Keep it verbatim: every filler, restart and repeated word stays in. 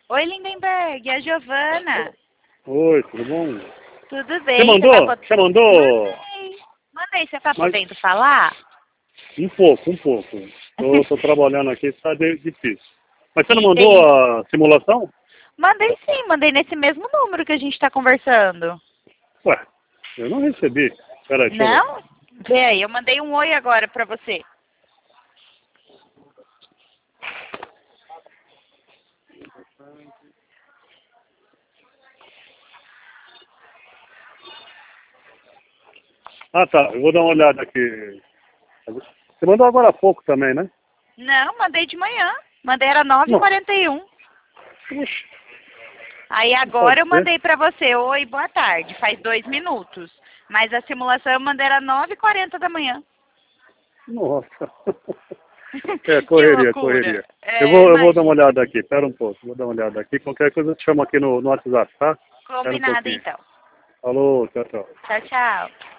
Oi, Lindenberg, é a Giovana. Oi, tudo bom? Tudo bem? Você mandou? Você, tá pod... Você mandou? Mandei. Mandei, você tá Mas, podendo falar? um pouco, um pouco. Eu tô trabalhando aqui, tá de- difícil. Mas você não mandou Entendi. a simulação? Mandei sim, mandei nesse mesmo número que a gente tá conversando. Ué, eu não recebi. Peraí, deixa eu ver. Não? Vê aí, eu mandei um oi agora pra você. Ah, tá. Eu vou dar uma olhada aqui. Você mandou agora há pouco também, né? Não, mandei de manhã. Mandei era nove e Não. quarenta e um. Puxa, Aí não pode agora eu ser. mandei pra você, oi, boa tarde, faz dois minutos. Mas a simulação eu mandei era nove e quarenta da manhã. Nossa. É, Que correria, loucura. correria. Eu É, vou, eu vou dar uma imagina. olhada aqui. Pera um pouco. Vou dar uma olhada aqui. Qualquer coisa eu te chamo aqui no, no WhatsApp, tá? Pera um Combinado pouquinho. então. Falou, tchau, tchau. Tchau, tchau.